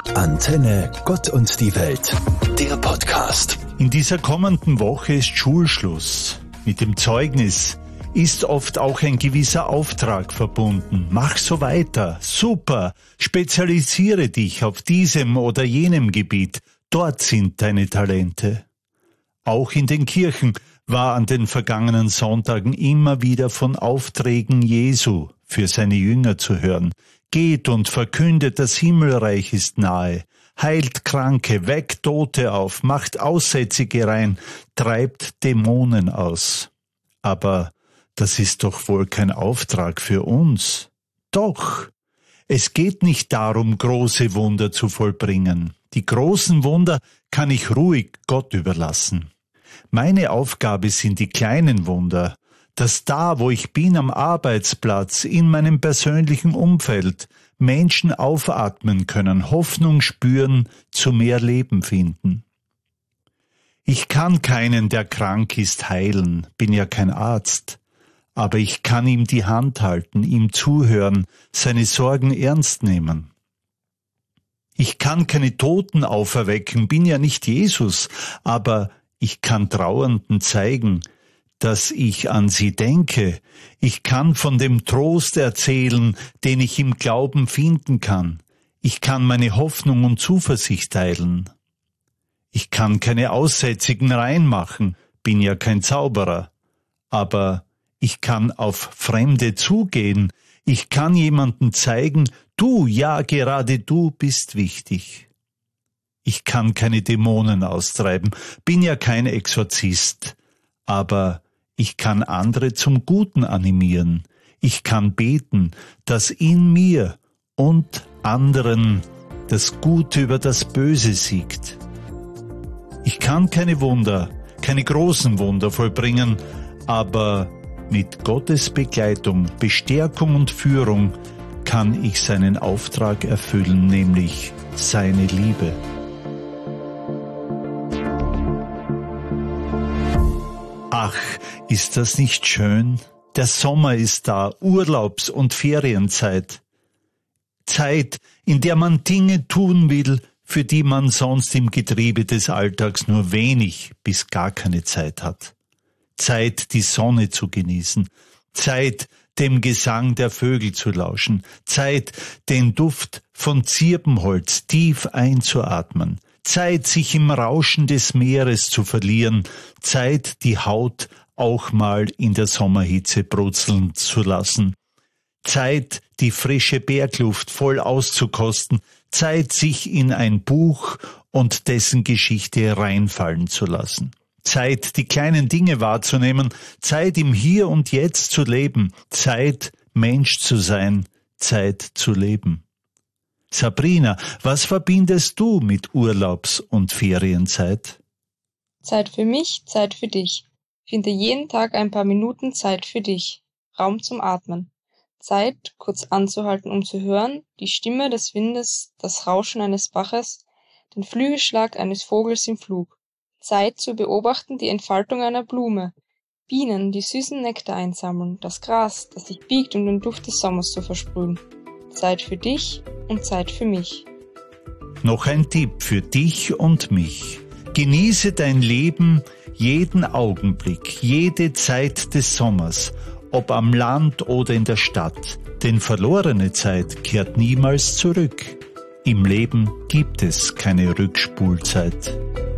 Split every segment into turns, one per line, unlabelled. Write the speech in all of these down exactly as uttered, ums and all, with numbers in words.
Antenne Gott und die Welt, der Podcast.
In dieser kommenden Woche ist Schulschluss. Mit dem Zeugnis ist oft auch ein gewisser Auftrag verbunden. Mach so weiter, super, spezialisiere dich auf diesem oder jenem Gebiet. Dort sind deine Talente. Auch in den Kirchen war an den vergangenen Sonntagen immer wieder von Aufträgen Jesu für seine Jünger zu hören. Geht und verkündet, das Himmelreich ist nahe. Heilt Kranke, weckt Tote auf, macht Aussätzige rein, treibt Dämonen aus. Aber das ist doch wohl kein Auftrag für uns. Doch, es geht nicht darum, große Wunder zu vollbringen. Die großen Wunder kann ich ruhig Gott überlassen. Meine Aufgabe sind die kleinen Wunder, dass da, wo ich bin, am Arbeitsplatz, in meinem persönlichen Umfeld, Menschen aufatmen können, Hoffnung spüren, zu mehr Leben finden. Ich kann keinen, der krank ist, heilen, bin ja kein Arzt, aber ich kann ihm die Hand halten, ihm zuhören, seine Sorgen ernst nehmen. Ich kann keine Toten auferwecken, bin ja nicht Jesus, aber ich kann Trauernden zeigen, dass ich an sie denke. Ich kann von dem Trost erzählen, den ich im Glauben finden kann. Ich kann meine Hoffnung und Zuversicht teilen. Ich kann keine Aussätzigen reinmachen, bin ja kein Zauberer. Aber ich kann auf Fremde zugehen. Ich kann jemandem zeigen, du, ja, gerade du bist wichtig. Ich kann keine Dämonen austreiben, bin ja kein Exorzist. Aber ich kann andere zum Guten animieren. Ich kann beten, dass in mir und anderen das Gute über das Böse siegt. Ich kann keine Wunder, keine großen Wunder vollbringen, aber mit Gottes Begleitung, Bestärkung und Führung kann ich seinen Auftrag erfüllen, nämlich seine Liebe. Ach, ist das nicht schön? Der Sommer ist da, Urlaubs- und Ferienzeit. Zeit, in der man Dinge tun will, für die man sonst im Getriebe des Alltags nur wenig bis gar keine Zeit hat. Zeit, die Sonne zu genießen. Zeit, dem Gesang der Vögel zu lauschen. Zeit, den Duft von Zirbenholz tief einzuatmen. Zeit, sich im Rauschen des Meeres zu verlieren, Zeit, die Haut auch mal in der Sommerhitze brutzeln zu lassen, Zeit, die frische Bergluft voll auszukosten, Zeit, sich in ein Buch und dessen Geschichte reinfallen zu lassen, Zeit, die kleinen Dinge wahrzunehmen, Zeit, im Hier und Jetzt zu leben, Zeit, Mensch zu sein, Zeit zu leben. Sabrina, was verbindest du mit Urlaubs- und Ferienzeit?
Zeit für mich, Zeit für dich. Finde jeden Tag ein paar Minuten Zeit für dich. Raum zum Atmen. Zeit, kurz anzuhalten, um zu hören, die Stimme des Windes, das Rauschen eines Baches, den Flügelschlag eines Vogels im Flug. Zeit zu beobachten die Entfaltung einer Blume. Bienen, die süßen Nektar einsammeln, das Gras, das sich biegt, um den Duft des Sommers zu versprühen. Zeit für dich und Zeit für mich.
Noch ein Tipp für dich und mich. Genieße dein Leben, jeden Augenblick, jede Zeit des Sommers, ob am Land oder in der Stadt, denn verlorene Zeit kehrt niemals zurück. Im Leben gibt es keine Rückspulzeit.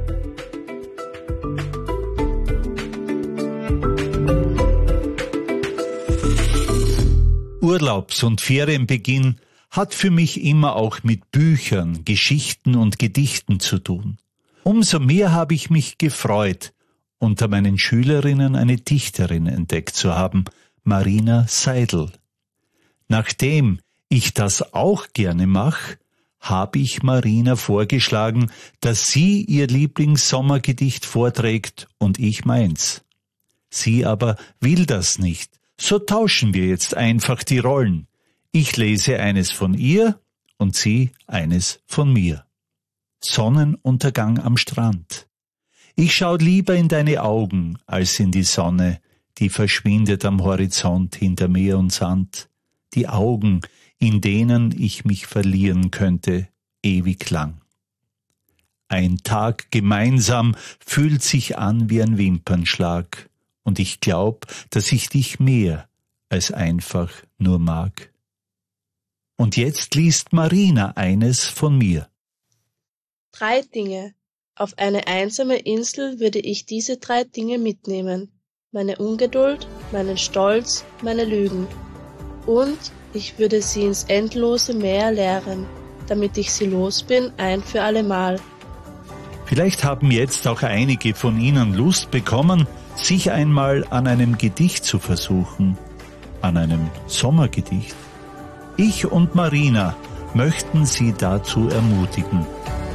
Urlaubs- und Ferienbeginn hat für mich immer auch mit Büchern, Geschichten und Gedichten zu tun. Umso mehr habe ich mich gefreut, unter meinen Schülerinnen eine Dichterin entdeckt zu haben, Marina Seidel. Nachdem ich das auch gerne mache, habe ich Marina vorgeschlagen, dass sie ihr Lieblingssommergedicht vorträgt und ich meins. Sie aber will das nicht. So tauschen wir jetzt einfach die Rollen. Ich lese eines von ihr und sie eines von mir. Sonnenuntergang am Strand. Ich schau lieber in deine Augen als in die Sonne, die verschwindet am Horizont hinter Meer und Sand. Die Augen, in denen ich mich verlieren könnte, ewig lang. Ein Tag gemeinsam fühlt sich an wie ein Wimpernschlag, und ich glaub, dass ich dich mehr als einfach nur mag. Und jetzt liest Marina eines von mir.
Drei Dinge. Auf eine einsame Insel würde ich diese drei Dinge mitnehmen. Meine Ungeduld, meinen Stolz, meine Lügen. Und ich würde sie ins endlose Meer leeren, damit ich sie los bin, ein für allemal.
Vielleicht haben jetzt auch einige von Ihnen Lust bekommen, sich einmal an einem Gedicht zu versuchen, an einem Sommergedicht. Ich und Marina möchten Sie dazu ermutigen.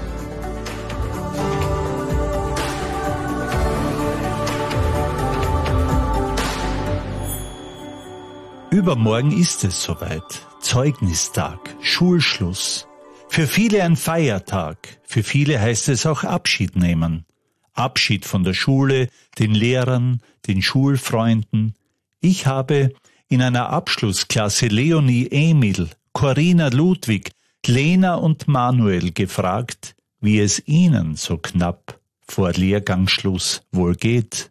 Übermorgen ist es soweit. Zeugnistag, Schulschluss. Für viele ein Feiertag, für viele heißt es auch Abschied nehmen. Abschied von der Schule, den Lehrern, den Schulfreunden. Ich habe in einer Abschlussklasse Leonie Emil, Corinna Ludwig, Lena und Manuel gefragt, wie es ihnen so knapp vor Lehrgangsschluss wohl geht.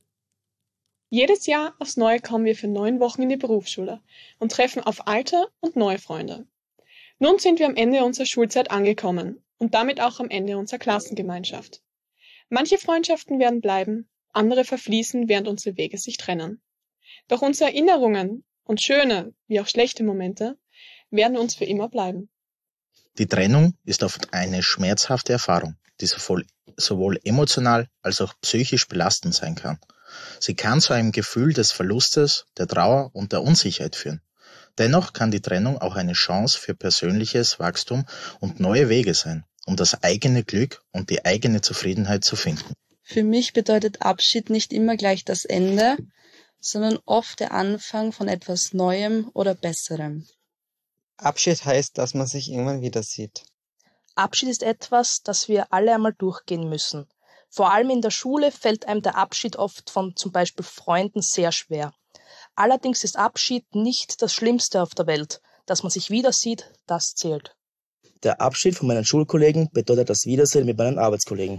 Jedes Jahr aufs Neue kommen wir für neun Wochen in die Berufsschule und treffen auf alte und neue Freunde. Nun sind wir am Ende unserer Schulzeit angekommen und damit auch am Ende unserer Klassengemeinschaft. Manche Freundschaften werden bleiben, andere verfließen, während unsere Wege sich trennen. Doch unsere Erinnerungen und schöne wie auch schlechte Momente werden uns für immer bleiben.
Die Trennung ist oft eine schmerzhafte Erfahrung, die sowohl, sowohl emotional als auch psychisch belastend sein kann. Sie kann zu einem Gefühl des Verlustes, der Trauer und der Unsicherheit führen. Dennoch kann die Trennung auch eine Chance für persönliches Wachstum und neue Wege sein, um das eigene Glück und die eigene Zufriedenheit zu finden.
Für mich bedeutet Abschied nicht immer gleich das Ende, sondern oft der Anfang von etwas Neuem oder Besserem.
Abschied heißt, dass man sich irgendwann wieder sieht.
Abschied ist etwas, das wir alle einmal durchgehen müssen. Vor allem in der Schule fällt einem der Abschied oft von zum Beispiel Freunden sehr schwer. Allerdings ist Abschied nicht das Schlimmste auf der Welt. Dass man sich wieder sieht, das zählt.
Der Abschied von meinen Schulkollegen bedeutet das Wiedersehen mit meinen Arbeitskollegen.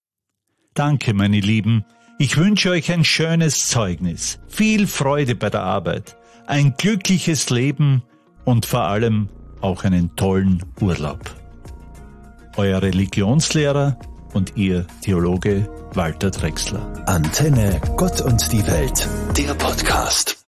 Danke, meine Lieben. Ich wünsche euch ein schönes Zeugnis, viel Freude bei der Arbeit, ein glückliches Leben und vor allem auch einen tollen Urlaub. Euer Religionslehrer und Ihr Theologe Walter Drechsler.
Antenne Gott und die Welt, der Podcast.